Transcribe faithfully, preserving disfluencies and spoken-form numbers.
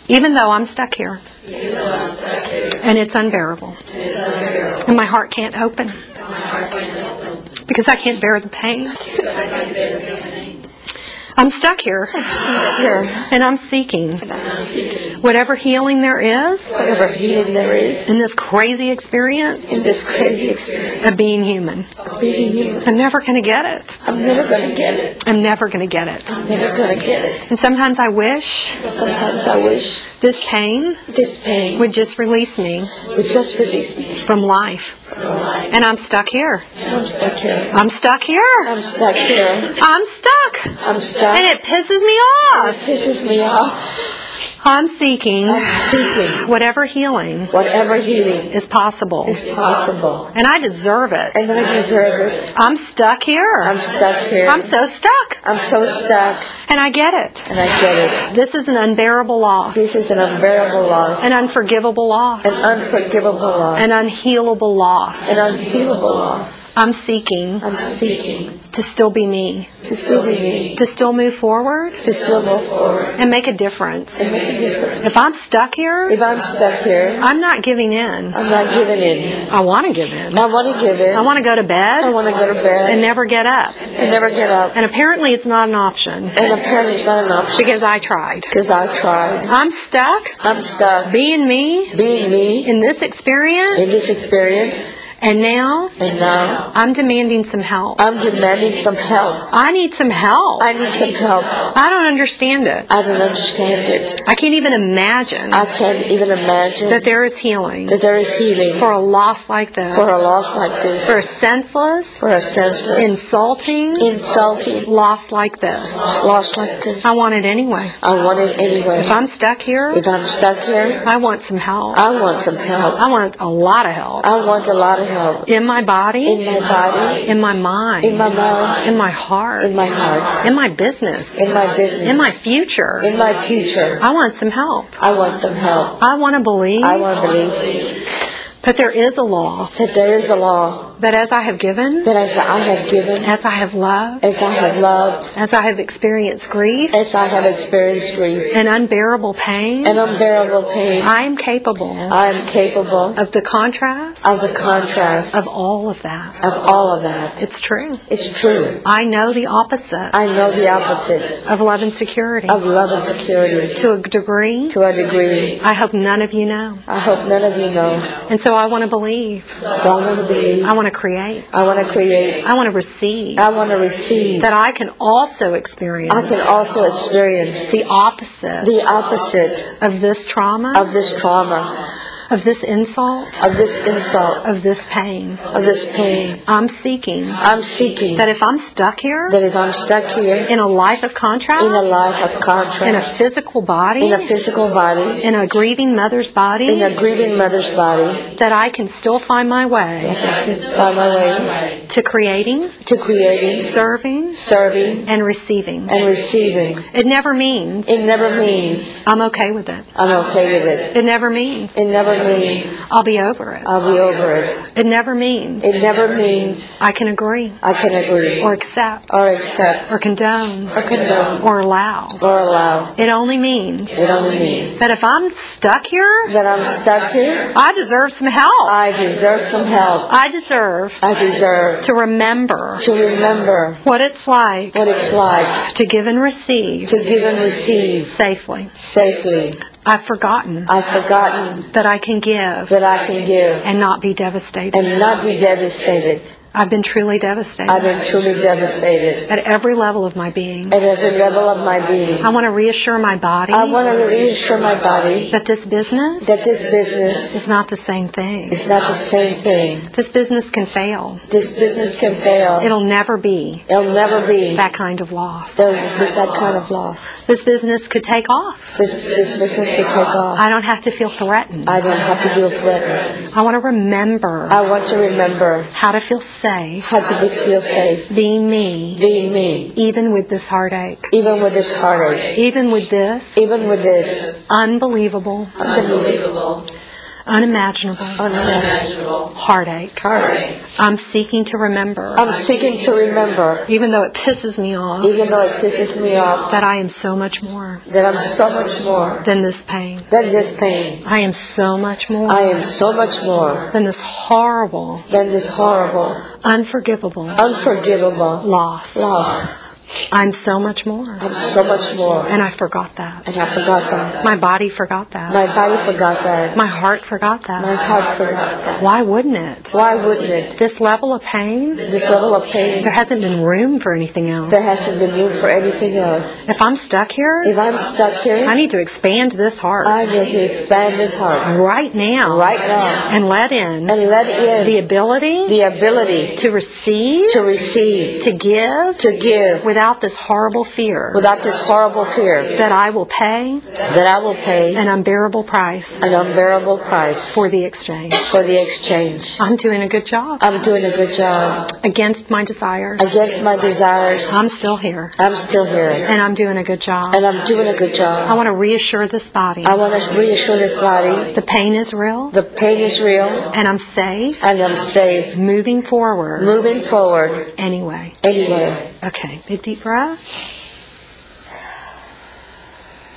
Even though I'm stuck here. Even though I'm stuck here. And it's unbearable. It's unbearable. And my heart can't open. My heart can't open. Because I can't bear the pain. Because I can't bear the pain. I'm stuck here. I'm stuck here. And I'm seeking. And I'm seeking. Whatever healing there is. Whatever healing there is. In this crazy experience. In this crazy experience. Of being human. Of being human. I'm never going to get it. I'm never going to get it. I'm never going to get it. I'm never going to get it. And sometimes I wish. Sometimes I wish. This pain. This pain. Would just release me. Would just release me. From life. From life. And I'm stuck here. And I'm stuck here. I'm stuck here. I'm stuck here. I'm stuck. I'm stuck. And it pisses me off. And it pisses me off. I'm seeking, I'm seeking whatever healing, whatever healing is possible, is possible, and I deserve it. And I deserve it. I'm stuck here. I'm stuck here. I'm so stuck. I'm so stuck, and I get it. And I get it. This is an unbearable loss. This is an unbearable loss. An unforgivable loss. An unforgivable loss. An unhealable loss. An unhealable loss. I'm seeking. I'm seeking to still be me. To still be me. To still move forward. To still move forward. And make a difference. And make a difference. If I'm stuck here. If I'm stuck here. I'm not giving in. I'm not giving in. I want to give in. I want to give in. I want to go to bed. I want to go to bed. And never get up. And never get up. And apparently it's not an option. And apparently it's not an option. Because I tried. Because I tried. I'm stuck. I'm stuck. Being me. Being me. In this experience. In this experience. And now, and now, I'm demanding some help. I'm demanding some help. I need some help. I need some help. I don't understand it. I don't understand it. I can't even imagine. I can't even imagine that there is healing. That there is healing for a loss like this. For a loss like this. For a senseless. For a senseless. Insulting. Insulting. Loss like this. Loss like this. I want it anyway. I want it anyway. If I'm stuck here. If I'm stuck here. I want some help. I want some help. I want a lot of help. I want a lot of help. In my body. In my body. In my mind. In my mind. In my heart. In my heart. In my business. In my business. In my future. In my future. I want some help. I want some help. I want to believe. I want to believe. That there is a law. That there is a law. That as I have given. That as I have given. As I have loved. As I have loved. As I have experienced grief. As I have experienced grief. And unbearable pain. And unbearable pain. I am capable. I am capable. Of the contrast. Of the contrast. Of all of that. Of all of that. It's true. It's true. I know the opposite. I know the opposite. Of love and security. Of love and security. To a degree. To a degree. I hope none of you know. I hope none of you know. And so I want to believe. So I want to believe. I want to create. I want to create. I want to receive. I want to receive. That I can also experience. I can also experience. The opposite. The opposite. Of this trauma. Of this trauma. Of this insult. Of this insult. Of this pain. Of this pain. I'm seeking. I'm seeking. That if I'm stuck here. That if I'm stuck here. In a life of contrast. In a life of contrast. In a physical body. In a physical body. In a grieving mother's body. In a grieving mother's body. That I can still find my way. I can still find my way. To creating. To creating. Serving. Serving. And receiving. And receiving. It never means. It never means. I'm okay with it. I'm okay with it. It never means. It never means. I'll be over it. I'll be over it. It never means. It never means. I can agree. I can agree. Or accept. Or accept. Or condone. Or condone. Or allow. Or allow. It only means. It only means. That if I'm stuck here. That I'm stuck here. I deserve some help. I deserve some help. I deserve. I deserve. To remember. To remember. What it's like. What it's like. To give and receive. To give and receive. Safely. Safely. I've forgotten. I've forgotten. That I can give. That I can give. And not be devastated. And not be devastated. I've been truly devastated. I've been truly devastated. At every level of my being. At every level of my being. I want to reassure my body. I want to reassure my body. That this business. That this business. Is not the same thing. It's not the same thing. This business can fail. This business can fail. It'll never be. It'll never be. That kind of loss. There'll be that kind of loss. This business could take off. This, this business could take off. I don't have to feel threatened. I don't have to feel threatened. I want to remember. I want to remember. How to feel safe. How to feel safe. Being me. Being me. Even with this heartache. Even with this heartache. Even with this. Even with this. Unbelievable. Unbelievable. unimaginable unimaginable heartache. heartache. I'm seeking to remember, I'm seeking to remember, even though it pisses me off, even though it pisses me off, that I am so much more that I'm so much more than this pain. than this pain. I am so much more I am so much more than this horrible, than this horrible, unforgivable unforgivable loss. loss. I'm so much more. I'm so much more. And I forgot that. And I forgot that. My body forgot that. My body forgot that. My heart forgot My that. heart forgot that. Why wouldn't it? Why wouldn't it? This level of pain, This level of pain, there hasn't been room for anything else. there hasn't been room for anything else. If I'm stuck here, If I'm stuck here, I need to expand this heart I need to expand this heart right now right now and let in and let in the ability the ability to receive, to receive, to give, to give without this horrible fear without this horrible fear that I will pay that I will pay an unbearable price an unbearable price for the exchange. for the exchange. I'm doing a good job. I'm doing a good job Against my desires, against my desires. I'm still here. I'm still here, And I'm doing a good job. and I'm doing a good I job. want to reassure this body. I want to reassure this body The pain is real, the pain is real, and I'm safe, and I'm safe, moving forward moving forward anyway. anyway. Okay, big deep breath.